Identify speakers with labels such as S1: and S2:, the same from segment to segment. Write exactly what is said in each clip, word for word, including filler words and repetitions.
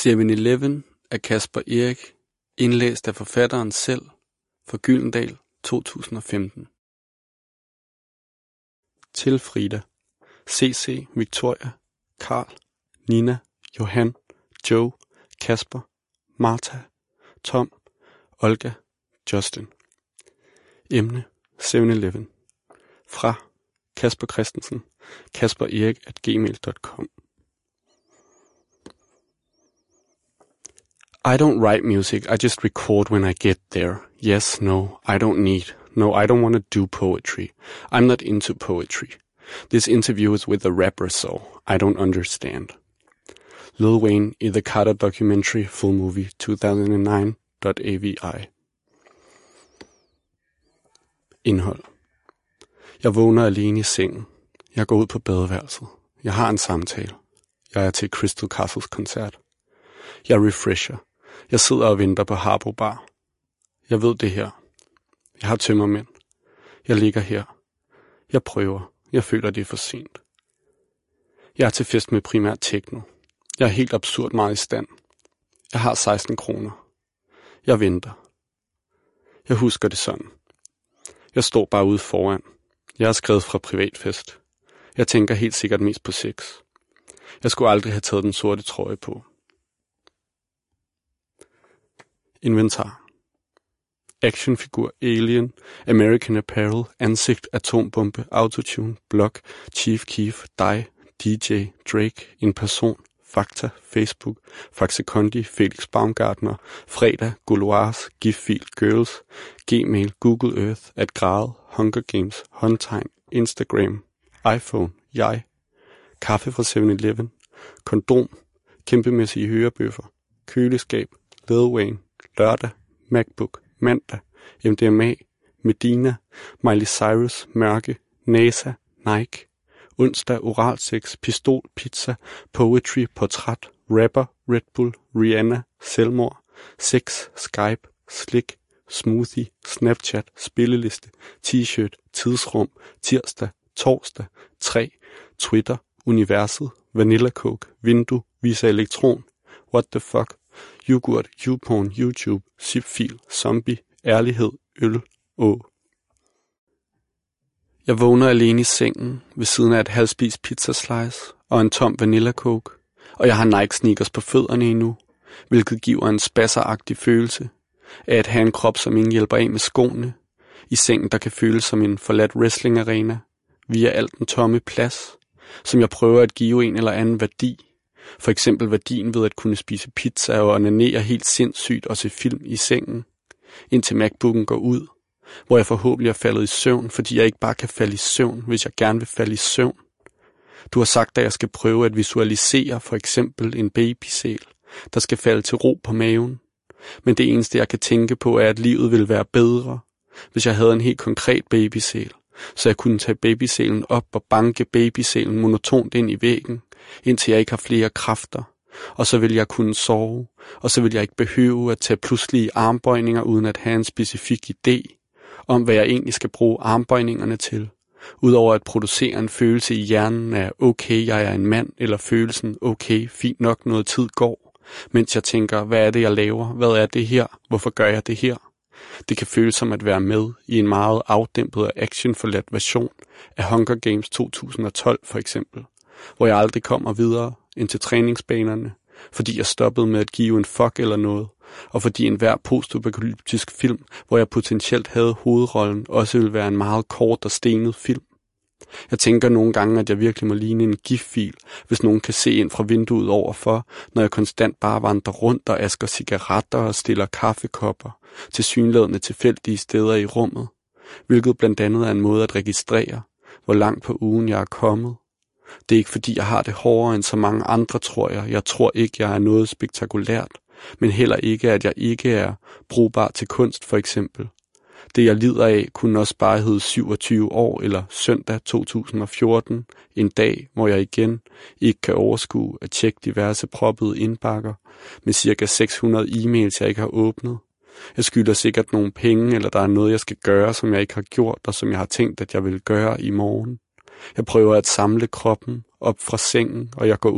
S1: syv elleve af Kasper Erik, indlæst af forfatteren selv, for Gyldendal to tusind og femten. Til Frida, C C, Victoria, Karl, Nina, Johan, Joe, Kasper, Martha, Tom, Olga, Justin. Emne syv elleve. Fra Kasper Christensen, kasper erik at gmail dot com. I don't write music, I just record when I get there. Yes, no, I don't need. No, I don't want to do poetry. I'm not into poetry. This interview is with a rapper, so I don't understand. Lil Wayne i The Carter Documentary Full Movie two thousand nine dot A V I. Indhold. Jeg vågner alene i sengen. Jeg går ud på badeværelset. Jeg har en samtale. Jeg er til Crystal Castles koncert. Jeg refresher. Jeg sidder og venter på Harbo Bar. Jeg ved det her. Jeg har tømmermænd. Jeg ligger her. Jeg prøver. Jeg føler, det er for sent. Jeg er til fest med primært techno. Jeg er helt absurd meget i stand. Jeg har seksten kroner. Jeg venter. Jeg husker det sådan. Jeg står bare ude foran. Jeg er skrevet fra privatfest. Jeg tænker helt sikkert mest på sex. Jeg skulle aldrig have taget den sorte trøje på. Inventar. Actionfigur, alien, American Apparel, ansigt, atombombe, autotune, blog, Chief Keef, dig, D J, Drake, en person, Fakta, Facebook, Faxekondi, Felix Baumgartner, Fredag, Gouloirs, Giffil, Girls, Gmail, Google Earth, At Græde, Hunger Games, Håndtegn, Instagram, iPhone, jeg, kaffe fra syv elleve, kondom, kæmpemæssige hørebøffer, køleskab, Lil Wayne, lørdag, MacBook, mandag, M D M A, Medina, Miley Cyrus, mørke, NASA, Nike, onsdag, oralsex, pistol, pizza, poetry, portræt, rapper, Red Bull, Rihanna, selvmord, sex, Skype, slik, smoothie, Snapchat, spilleliste, t-shirt, tidsrum, tirsdag, torsdag, træ, Twitter, universet, Vanilla Coke, vindue, Visa Elektron, what the fuck, yoghurt, YouPorn, YouTube, zipfil, zombie, ærlighed, øl, å. Jeg vågner alene i sengen ved siden af et halvspist pizzaslice og en tom Vanilla Coke, og jeg har Nike sneakers på fødderne endnu, hvilket giver en spasseragtig følelse af at have en krop, som ingen hjælper af med skoene, i sengen, der kan føles som en forladt wrestling-arena, via alt den tomme plads, som jeg prøver at give en eller anden værdi. For eksempel værdien ved at kunne spise pizza og onanere helt sindssygt og se film i sengen, indtil MacBooken går ud, hvor jeg forhåbentlig er faldet i søvn, fordi jeg ikke bare kan falde i søvn, hvis jeg gerne vil falde i søvn. Du har sagt, at jeg skal prøve at visualisere for eksempel en babysæl, der skal falde til ro på maven. Men det eneste, jeg kan tænke på, er, at livet ville være bedre, hvis jeg havde en helt konkret babysæl, så jeg kunne tage babysælen op og banke babysælen monotont ind i væggen, indtil jeg ikke har flere kræfter, og så vil jeg kunne sove, og så vil jeg ikke behøve at tage pludselige armbøjninger uden at have en specifik idé om, hvad jeg egentlig skal bruge armbøjningerne til, udover at producere en følelse i hjernen af, okay, jeg er en mand, eller følelsen, okay, fint nok, noget tid går, mens jeg tænker, hvad er det, jeg laver, hvad er det her, hvorfor gør jeg det her? Det kan føles som at være med i en meget afdæmpet og actionforladt version af Hunger Games to tusind og tolv for eksempel, hvor jeg aldrig kommer videre ind til træningsbanerne, fordi jeg stoppede med at give en fuck eller noget, og fordi enhver postapokalyptisk film, hvor jeg potentielt havde hovedrollen, også ville være en meget kort og stenet film. Jeg tænker nogle gange, at jeg virkelig må ligne en giffil, hvis nogen kan se ind fra vinduet overfor, når jeg konstant bare vandrer rundt og asker cigaretter og stiller kaffekopper til synlædende tilfældige steder i rummet, hvilket blandt andet er en måde at registrere, hvor langt på ugen jeg er kommet. Det er ikke fordi, jeg har det hårdere end så mange andre, tror jeg. Jeg tror ikke, jeg er noget spektakulært, men heller ikke, at jeg ikke er brugbar til kunst, for eksempel. Det, jeg lider af, kunne også bare hedde syvogtyve år eller søndag to tusind og fjorten, en dag, hvor jeg igen ikke kan overskue at tjekke diverse proppede indbakker med cirka seks hundrede e-mails, jeg ikke har åbnet. Jeg skylder sikkert nogle penge, eller der er noget, jeg skal gøre, som jeg ikke har gjort, og som jeg har tænkt, at jeg vil gøre i morgen. Jeg prøver at samle kroppen op fra sengen, og jeg går ud i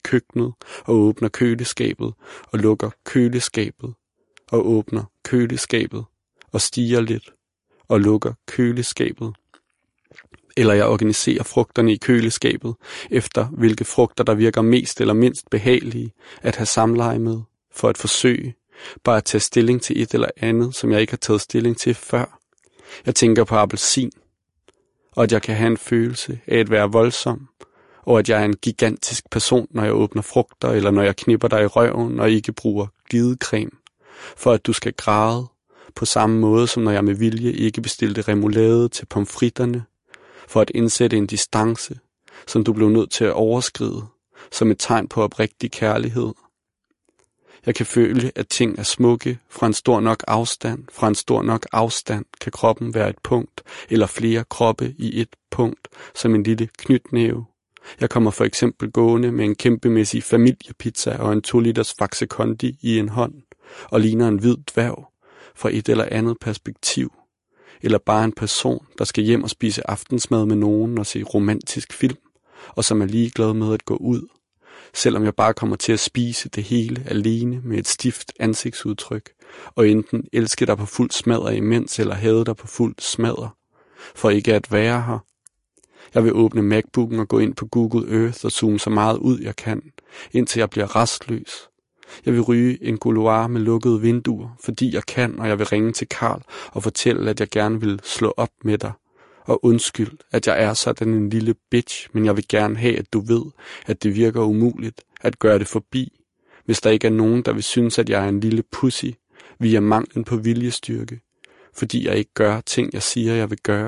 S1: køkkenet og åbner køleskabet og lukker køleskabet og åbner køleskabet og stiger lidt og lukker køleskabet. Eller jeg organiserer frugterne i køleskabet efter hvilke frugter der virker mest eller mindst behagelige at have samleje med, for at forsøge bare at tage stilling til et eller andet, som jeg ikke har taget stilling til før. Jeg tænker på appelsin, og at jeg kan have en følelse af at være voldsom, og at jeg er en gigantisk person, når jeg åbner frugter, eller når jeg knipper dig i røven og ikke bruger glidecreme, for at du skal græde på samme måde, som når jeg med vilje ikke bestilte remoulade til pomfritterne, for at indsætte en distance, som du blev nødt til at overskride, som et tegn på oprigtig kærlighed. Jeg kan føle, at ting er smukke fra en stor nok afstand. Fra en stor nok afstand kan kroppen være et punkt, eller flere kroppe i et punkt, som en lille knytnæve. Jeg kommer for eksempel gående med en kæmpemæssig familiepizza og en to liters Faxe Kondi i en hånd, og ligner en hvid dværg fra et eller andet perspektiv. Eller bare en person, der skal hjem og spise aftensmad med nogen og se romantisk film, og som er ligeglad med at gå ud, selvom jeg bare kommer til at spise det hele alene med et stift ansigtsudtryk, og enten elske dig på fuld smadder imens, eller hade dig på fuld smadder, for ikke at være her. Jeg vil åbne MacBooken og gå ind på Google Earth og zoome så meget ud jeg kan, indtil jeg bliver rastløs. Jeg vil ryge en couloir med lukkede vinduer, fordi jeg kan, og jeg vil ringe til Karl og fortælle, at jeg gerne vil slå op med dig. Og undskyld, at jeg er sådan en lille bitch, men jeg vil gerne have, at du ved, at det virker umuligt at gøre det forbi, hvis der ikke er nogen, der vil synes, at jeg er en lille pussy via manglen på viljestyrke, fordi jeg ikke gør ting, jeg siger, jeg vil gøre.